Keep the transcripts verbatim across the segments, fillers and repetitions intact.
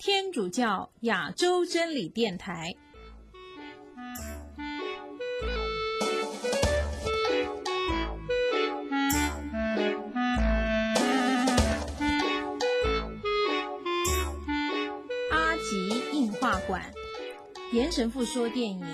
天主教亚洲真理电台。阿吉映画馆，严神父说电影。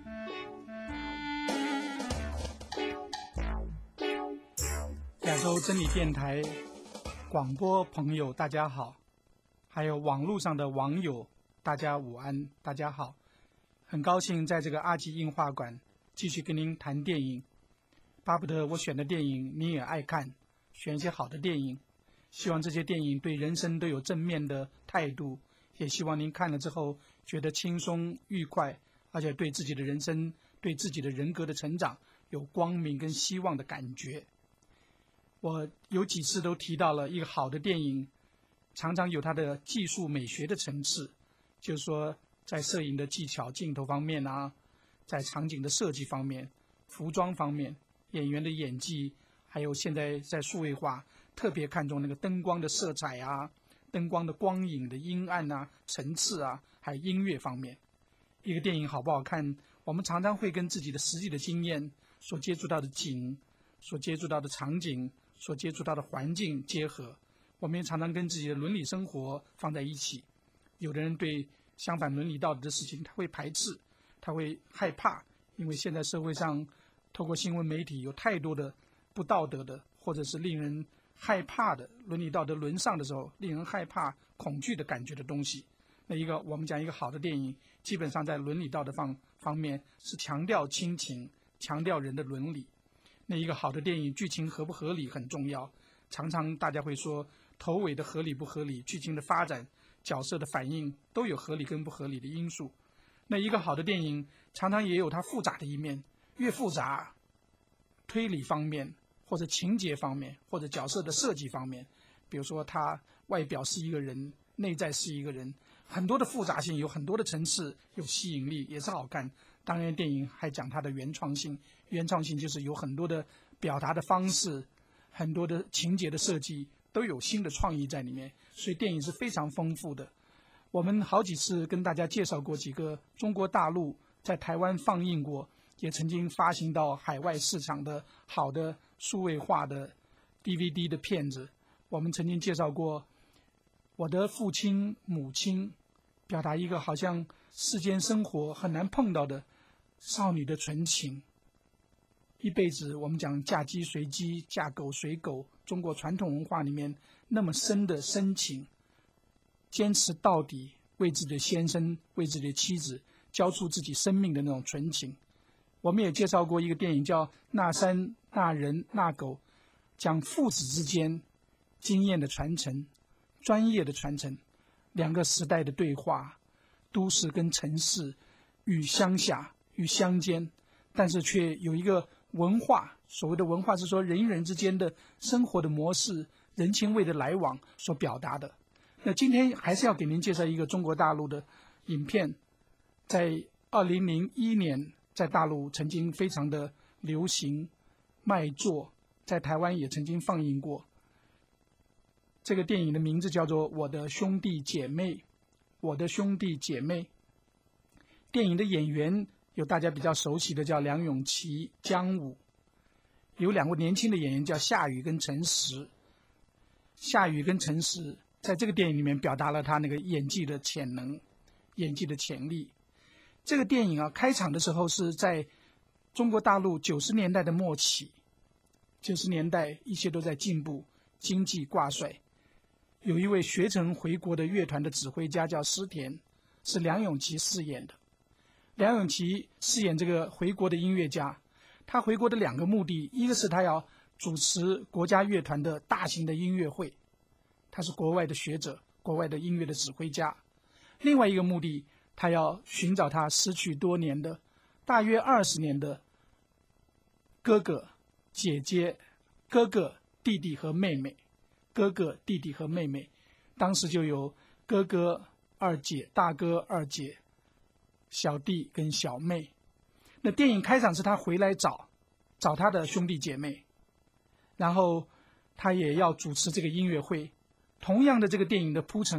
亚洲真理电台广播朋友大家好，还有网络上的网友大家午安，大家好，很高兴在这个阿吉映画馆继续跟您谈电影，巴不得我选的电影你也爱看，选一些好的电影，希望这些电影对人生都有正面的态度，也希望您看了之后觉得轻松愉快，而且对自己的人生对自己的人格的成长有光明跟希望的感觉。我有几次都提到了一个好的电影常常有它的技术美学的层次，就是说在摄影的技巧镜头方面啊，在场景的设计方面，服装方面，演员的演技，还有现在在数位化特别看重那个灯光的色彩啊，灯光的光影的阴暗啊，层次啊，还有音乐方面。一个电影好不好看，我们常常会跟自己的实际的经验所接触到的景，所接触到的场景，所接触到的环境结合，我们也常常跟自己的伦理生活放在一起。有的人对相反伦理道德的事情他会排斥，他会害怕，因为现在社会上透过新闻媒体有太多的不道德的，或者是令人害怕的伦理道德沦丧的时候令人害怕恐惧的感觉的东西。那一个我们讲一个好的电影，基本上在伦理道德方方面是强调亲情，强调人的伦理。那一个好的电影剧情合不合理很重要，常常大家会说头尾的合理不合理，剧情的发展，角色的反应都有合理跟不合理的因素。那一个好的电影常常也有它复杂的一面，越复杂推理方面或者情节方面或者角色的设计方面，比如说它外表是一个人，内在是一个人，很多的复杂性，有很多的层次，有吸引力，也是好看。当然电影还讲它的原创性，原创性就是有很多的表达的方式，很多的情节的设计都有新的创意在里面，所以电影是非常丰富的。我们好几次跟大家介绍过几个中国大陆在台湾放映过，也曾经发行到海外市场的好的数位化的 D V D 的片子。我们曾经介绍过我的父亲母亲，表达一个好像世间生活很难碰到的少女的纯情，一辈子我们讲嫁鸡随鸡，嫁狗随狗，中国传统文化里面那么深的深情，坚持到底，为自己的先生，为自己的妻子交出自己生命的那种纯情。我们也介绍过一个电影叫《那山那人那狗》，讲父子之间经验的传承，专业的传承，两个时代的对话，都市跟城市与乡下与乡间，但是却有一个文化，所谓的文化是说人与人之间的生活的模式，人情味的来往所表达的。那今天还是要给您介绍一个中国大陆的影片，在二零零一年在大陆曾经非常的流行卖座，在台湾也曾经放映过。这个电影的名字叫做《我的兄弟姐妹》，我的兄弟姐妹。电影的演员有大家比较熟悉的叫梁咏琪、姜武，有两位年轻的演员叫夏雨跟陈实。夏雨跟陈实在这个电影里面表达了他那个演技的潜能，演技的潜力。这个电影啊，开场的时候是在中国大陆九十年代的末期，九十年代一切都在进步，经济挂帅。有一位学成回国的乐团的指挥家叫施田，是梁咏琪饰演的。梁咏琪饰演这个回国的音乐家，他回国的两个目的，一个是他要主持国家乐团的大型的音乐会，他是国外的学者，国外的音乐的指挥家。另外一个目的，他要寻找他失去多年的大约二十年的哥哥姐姐哥哥弟弟和妹妹，哥哥弟弟和妹妹，当时就有哥哥二姐、大哥二姐、小弟跟小妹。那电影开场是他回来找找他的兄弟姐妹，然后他也要主持这个音乐会。同样的，这个电影的铺陈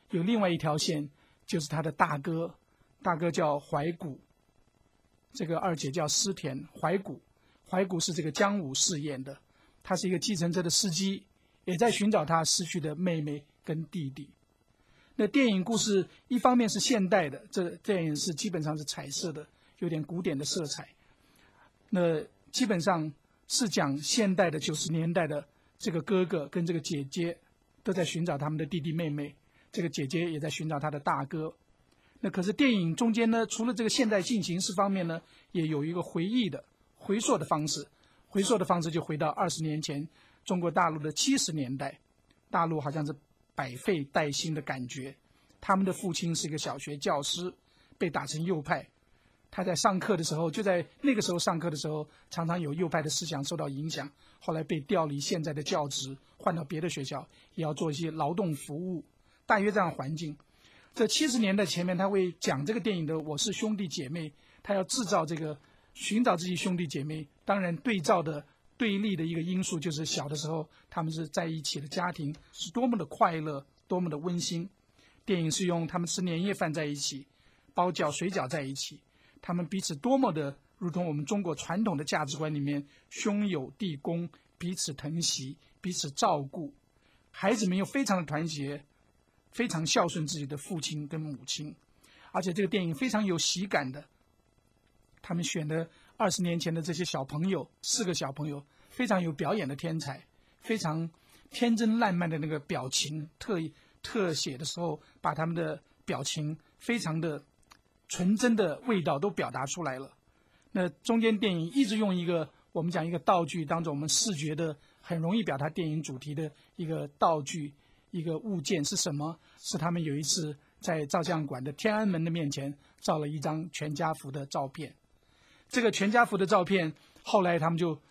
有另外一条线，就是他的大哥，大哥叫怀古，这个二姐叫施田怀古。怀古是这个姜武饰演的，他是一个计程车的司机，也在寻找他失去的妹妹跟弟弟。那电影故事一方面是现代的，这电影是基本上是彩色的，有点古典的色彩。那基本上是讲现代的九十年代的这个哥哥跟这个姐姐都在寻找他们的弟弟妹妹，这个姐姐也在寻找她的大哥。那可是电影中间呢，除了这个现代进行式方面呢，也有一个回忆的回溯的方式，回溯的方式就回到二十年前中国大陆的七十年代，大陆好像是百废待兴的感觉。他们的父亲是一个小学教师，被打成右派。他在上课的时候，就在那个时候上课的时候，常常有右派的思想受到影响，后来被调离现在的教职，换到别的学校，也要做一些劳动服务，大约这样的环境。这七十年代前面，他会讲这个电影的我是兄弟姐妹，他要制造这个寻找自己兄弟姐妹，当然对照的对立的一个因素就是小的时候他们是在一起的家庭是多么的快乐，多么的温馨。电影是用他们吃年夜饭在一起，包饺水饺在一起，他们彼此多么的如同我们中国传统的价值观里面兄友弟恭，彼此疼惜，彼此照顾。孩子们又非常的团结，非常孝顺自己的父亲跟母亲。而且这个电影非常有喜感的，他们选的二十年前的这些小朋友，四个小朋友非常有表演的天才，非常天真烂漫的那个表情，特特写的时候把他们的表情非常的纯真的味道都表达出来了。那中间电影一直用一个我们讲一个道具当做我们视觉的很容易表达电影主题的一个道具，一个物件是什么？是他们有一次在照相馆的天安门的面前照了一张全家福的照片。这个全家福的照片后来他们就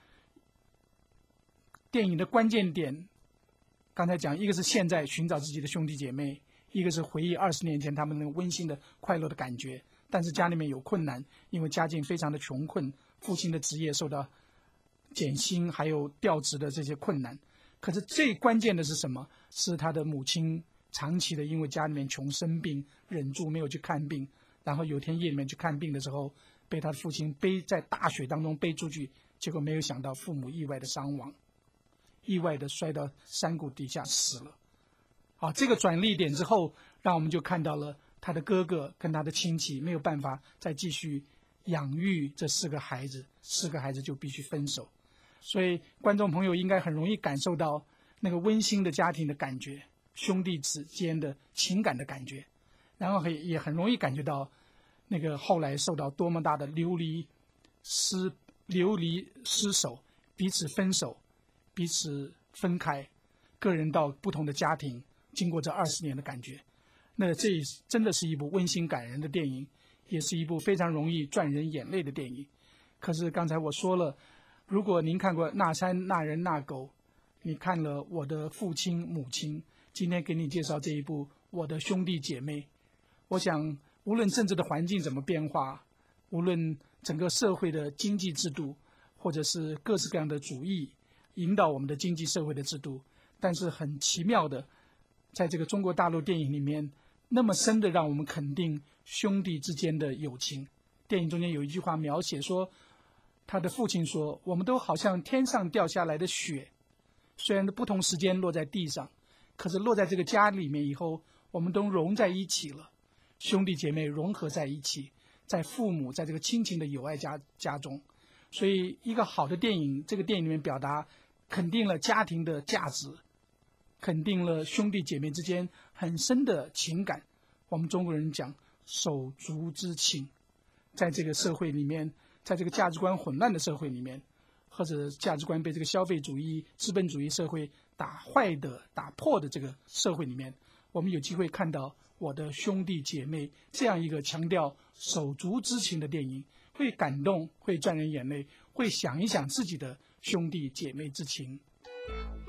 电影的关键点，刚才讲一个是现在寻找自己的兄弟姐妹，一个是回忆二十年前他们那个温馨的快乐的感觉。但是家里面有困难，因为家境非常的穷困，父亲的职业受到减薪还有调职的这些困难。可是最关键的是什么？是他的母亲长期的因为家里面穷生病，忍住没有去看病，然后有天夜里面去看病的时候，被他的父亲背在大雪当中背出去，结果没有想到父母意外的伤亡，意外的摔到山谷底下死了。好，这个转捩点之后，让我们就看到了他的哥哥跟他的亲戚没有办法再继续养育这四个孩子，四个孩子就必须分手。所以观众朋友应该很容易感受到那个温馨的家庭的感觉，兄弟之间的情感的感觉，然后也很容易感觉到那个后来受到多么大的流离失流离失守，彼此分手，彼此分开，个人到不同的家庭，经过这二十年的感觉。那这真的是一部温馨感人的电影，也是一部非常容易赚人眼泪的电影。可是刚才我说了，如果您看过《那山那人那狗》，你看了《我的父亲母亲》，今天给你介绍这一部《我的兄弟姐妹》，我想无论政治的环境怎么变化，无论整个社会的经济制度，或者是各式各样的主义引导我们的经济社会的制度，但是很奇妙的，在这个中国大陆电影里面那么深的让我们肯定兄弟之间的友情。电影中间有一句话描写说，他的父亲说，我们都好像天上掉下来的雪，虽然不同时间落在地上，可是落在这个家里面以后，我们都融在一起了，兄弟姐妹融合在一起，在父母在这个亲情的友爱家家中。所以一个好的电影，这个电影里面表达肯定了家庭的价值，肯定了兄弟姐妹之间很深的情感。我们中国人讲手足之情，在这个社会里面，在这个价值观混乱的社会里面，或者价值观被这个消费主义资本主义社会打坏的打破的这个社会里面，我们有机会看到我的兄弟姐妹这样一个强调手足之情的电影，会感动，会赚人眼泪，会想一想自己的兄弟姐妹之情。